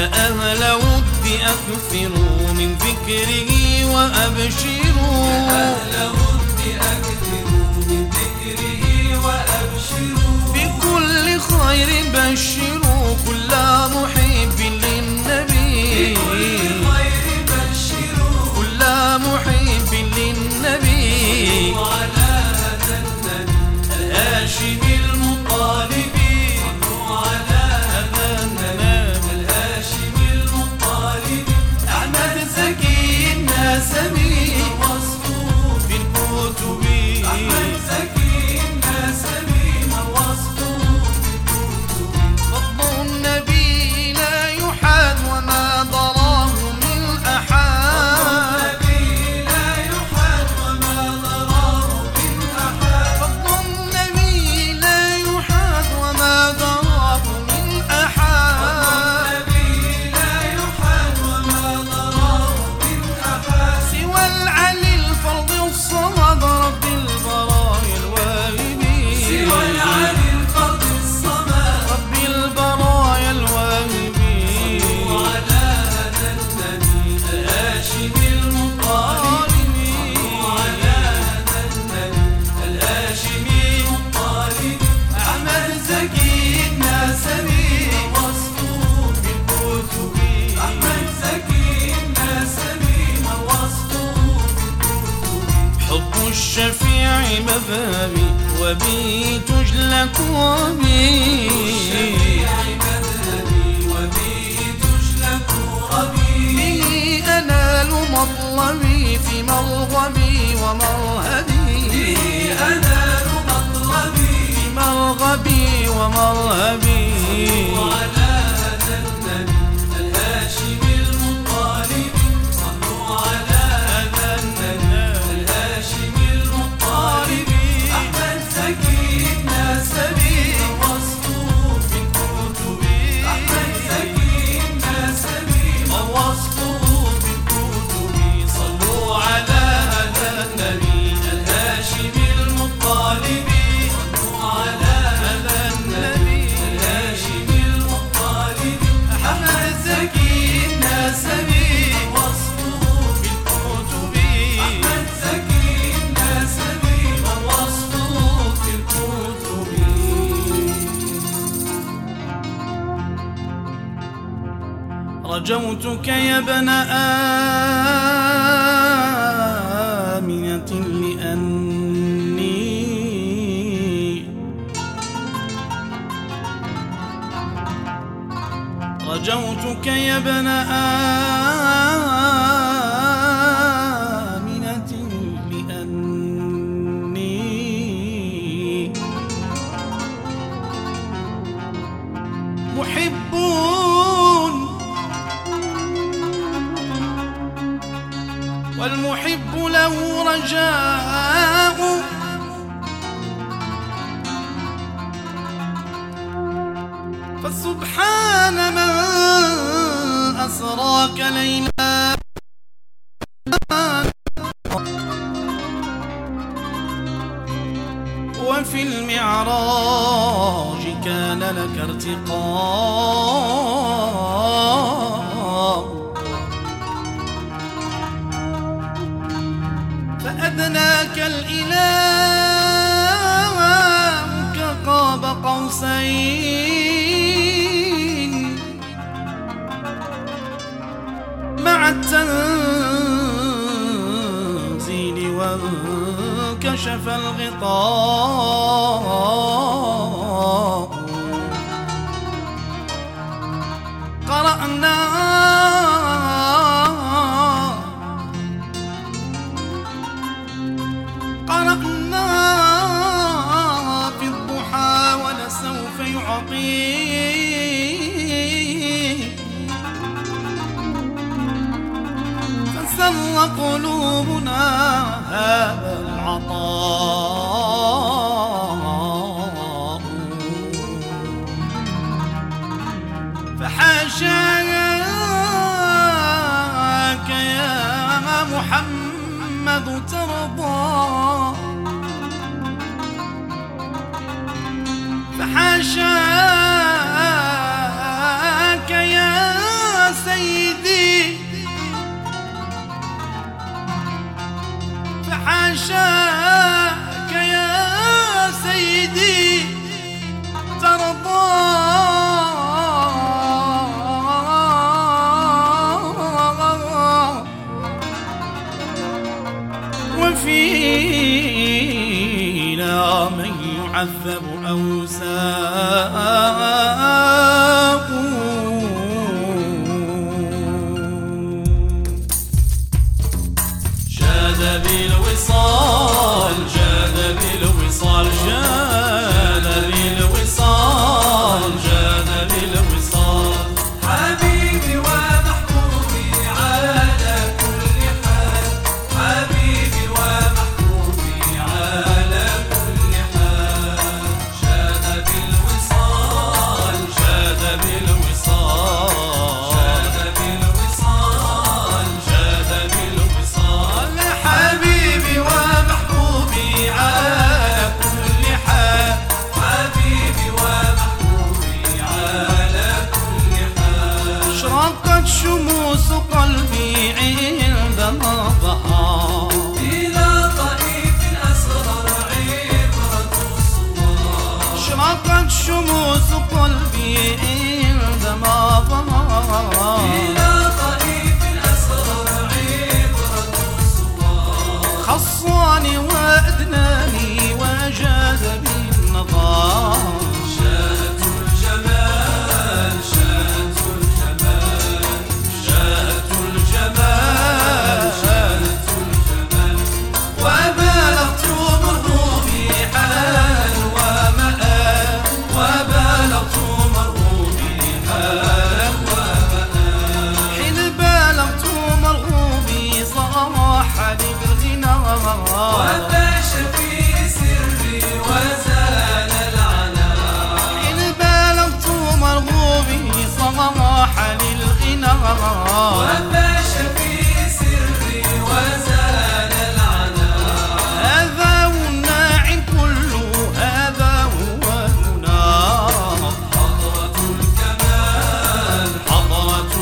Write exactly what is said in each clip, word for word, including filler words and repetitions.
أهل ود أكثروا من ذكره وأبشروا يا أهل ود أكثروا من ذكره وأبشروا بكل خير بشروا كل محب للنبي بكل خير بشروا كل محب للنبي وعلى هذا النبي الهاشمي المطالبي صلوا على هذا النبي الهاشمي المطالبي أحمد زكي الناسمي وصفه في الكتب أحمد زكي الناسمي وصفه في الكتب فضل النبي لا يحاد وما ضراه من أحد النبي لا يحاد وما ضراه من أحد فضل النبي لا يحاد وما ضراه من أحد النبي لا يحاد وما ضراه من أحد سوى العلي الفرد الصمد رب البرايا الواهبي سوى العلي الفرد الصمد رب البرايا الواهبي وعلى هذا النبي الهاشمي المطالبي وعلى هذا النبي الهاشمي المطالبي أحمد زكي الناسمي وصفه في الكتب أحمد زكي الناسمي وصفه في الكتب حب الشفيع مذهبي وبه تجلك وبي الشفيع مذهبي وبه تجلك ربي به أنال مطلبي في مرغبي ومرهبي به أنال مطلبي في مرغبي ومرهبي وعلى هذا النبي الهاشمي المطالبي صلوا على هذا النبي الهاشمي المطالبي أحمد زكي الناسمي وصفه في الكتب أحمد زكي الناسمي ووصفه في الكتب صلوا على هذا النبي الهاشمي المطالبي صلوا على هذا النبي الهاشمي المطالبي أحمد زكي الناسمي وصفه في الكتب أحمد زكي الناسمي ووصفه في الكتب رجوتك يا ابن آمنة لأني رجوتك يا ابن آمنة لأني محب والمحب له رجاء فسبحان من أسراك ليلا وفي المعراج كان لك ارتقاء فأدناك الإله كقاب قوسين مع التنزيل وانكشف الغطاء قرأنا قرأنا في الضحى ولسوف يعطيه فسر قلوبنا هذا العطاء فحاشاك يا محمد ترضى فحاشاك يا حاشاك يا سيدي ترضى وفينا من يعذب أو ساق. جاد بالوصال جاد بالوصال جاد بالوصال جاد بالوصال حبيبي ومحبوبي على كل حال حبيبي ومحبوبي على كل حال جاد بالوصال جاد بالوصال جاد بالوصال جاد بالوصال حبيبي ومحبوبي على كل حال حبيبي ومحبوبي على كل حال شرقت شموس قلبي عندما ظهر إلى طريق أسرر عبرة الصور شرقت شموس قلبي عندما ظهر إلى طريق أسرر عبرة الصور خصاني وأدناني وجاد بالنظر شاهدت الجمال شاهدت الجمال شاهدت الجمال شاهدت الجمال وبلغت مرغوبي حالا ومآل وبلغت مرغوبي حالا ومآل حين بلغت مرغوبي صراح لي بالغنى وباش في سري وزال العناء حين بلغت مرغوبي صراح لي الغنى وباش في سري وزال العناء هذا هو الناعم كله هذا هو المنى حضرة الكمال حضرة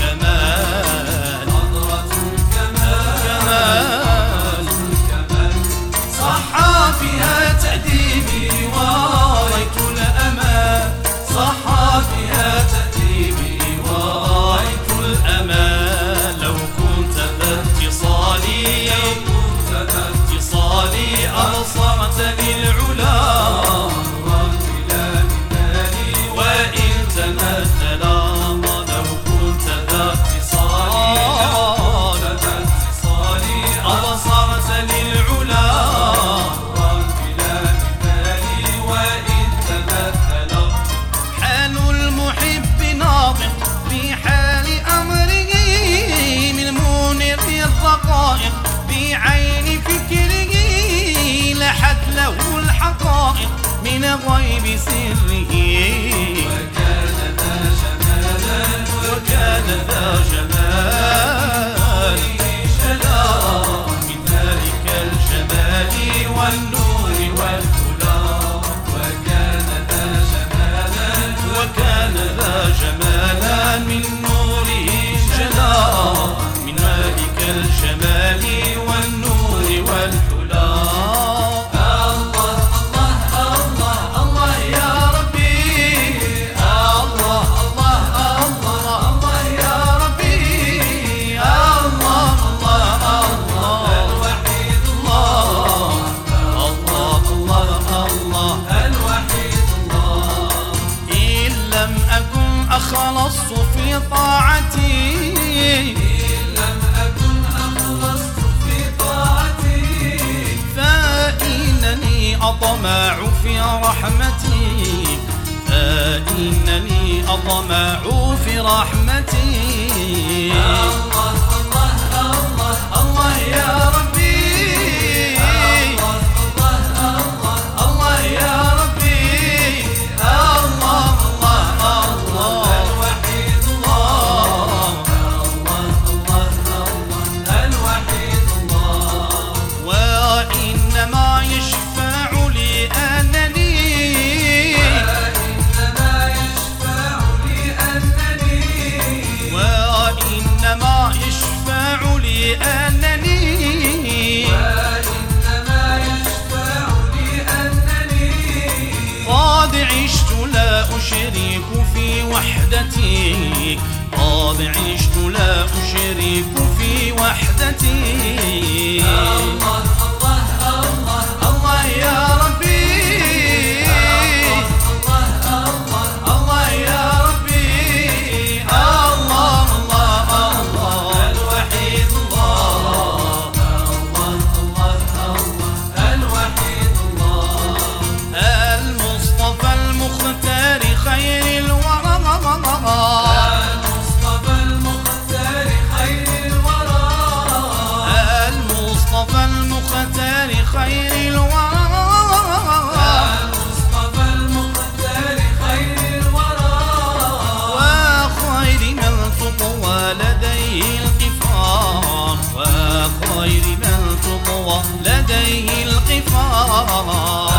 الكمال حضرة الكمال كمال الكمال صحى فيها تأديبي ورأيت الأمان صحى فيها تأديبي ورأيت الأمان لو كنت ذا اتصالي لو كنت ذا اتصالي أبصرتني العلا بلا مثالي وإن تمثل لو كنت ذا اتصالي ذا اتصالي أبصرتني العلا بلا مثالي وإن تمثل حال المحب ناطق في حال أمره من منير الرقائق بعين فكره لحت له الحقائق من غيب سره وكان ذا جمالا وكان ذا جمال جلال من ذلك الجمال والنور والهدى وكان ذا جمالا وكان ذا جمالا من نوره جلال من ذلك الجمال والنور والهدى الله الله الله الله يا ربي الله الله الله الله يا ربي الله الله الله الوحيد الله الله الله الله الوحيد الله إن لم أكن أخلصت في طاعتي إن لم أكن أخلصت في طاعتي فإنني أطمع في رحمتي فإنني أطمع في رحمتي الله الله الله الله يا ربي الله الله الله الله يا ربي الله الله الله الوحيد الله الله الله الله الوحيد الله وإنما يشفع لي أنني وإنما يشفع لي أنني وإنما قد عشت لا أشرك في وحدتي. الله الله الله الله يا ربي، الله الله الله يا ربي، الله الله الله الوحيد الله، الله الله الله الوحيد الله، المصطفى المختار خير الورى، المصطفى المختار خير الورى، المصطفى المختار خير الورى، المصطفى المختار خير الورى، وخير من تطوى لديه القفار، وخير من تطوى لديه القفار.